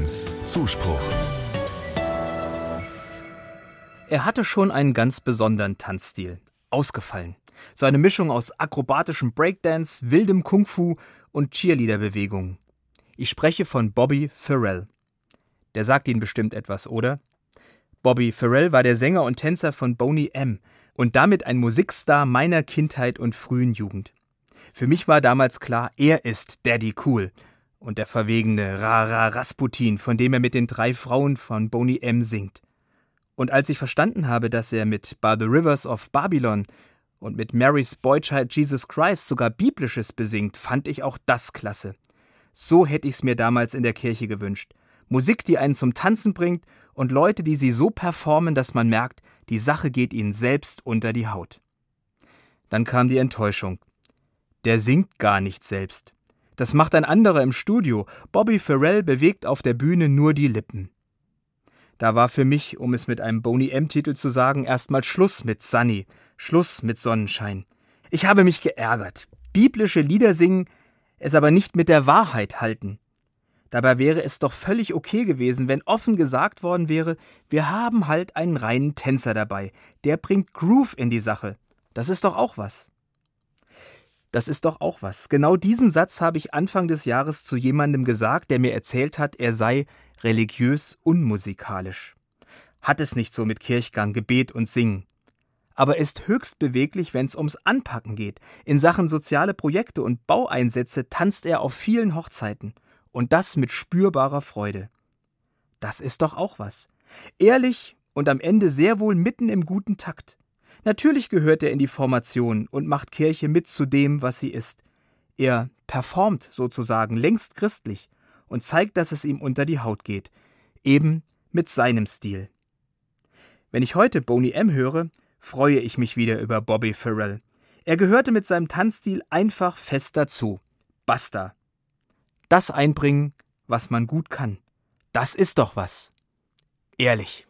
1 Zuspruch. Er hatte schon einen ganz besonderen Tanzstil. Ausgefallen. So eine Mischung aus akrobatischem Breakdance, wildem Kung-Fu und Cheerleader-Bewegungen. Ich spreche von Bobby Farrell. Der sagt Ihnen bestimmt etwas, oder? Bobby Farrell war der Sänger und Tänzer von Boney M. und damit ein Musikstar meiner Kindheit und frühen Jugend. Für mich war damals klar, er ist Daddy Cool und der verwegene Rara Rasputin, von dem er mit den 3 Frauen von Boney M. singt. Und als ich verstanden habe, dass er mit By the Rivers of Babylon und mit Mary's Boychild Jesus Christ sogar Biblisches besingt, fand ich auch das klasse. So hätte ich es mir damals in der Kirche gewünscht. Musik, die einen zum Tanzen bringt und Leute, die sie so performen, dass man merkt, die Sache geht ihnen selbst unter die Haut. Dann kam die Enttäuschung. Der singt gar nicht selbst. Das macht ein anderer im Studio. Bobby Farrell bewegt auf der Bühne nur die Lippen. Da war für mich, um es mit einem Boney M-Titel zu sagen, erstmal Schluss mit Sunny, Schluss mit Sonnenschein. Ich habe mich geärgert. Biblische Lieder singen, es aber nicht mit der Wahrheit halten. Dabei wäre es doch völlig okay gewesen, wenn offen gesagt worden wäre, wir haben halt einen reinen Tänzer dabei. Der bringt Groove in die Sache. Das ist doch auch was. Das ist doch auch was. Genau diesen Satz habe ich Anfang des Jahres zu jemandem gesagt, der mir erzählt hat, er sei religiös unmusikalisch. Hat es nicht so mit Kirchgang, Gebet und Singen. Aber ist höchst beweglich, wenn es ums Anpacken geht. In Sachen soziale Projekte und Baueinsätze tanzt er auf vielen Hochzeiten. Und das mit spürbarer Freude. Das ist doch auch was. Ehrlich und am Ende sehr wohl mitten im guten Takt. Natürlich gehört er in die Formation und macht Kirche mit zu dem, was sie ist. Er performt sozusagen längst christlich und zeigt, dass es ihm unter die Haut geht. Eben mit seinem Stil. Wenn ich heute Boney M. höre, freue ich mich wieder über Bobby Farrell. Er gehörte mit seinem Tanzstil einfach fest dazu. Basta. Das einbringen, was man gut kann. Das ist doch was. Ehrlich.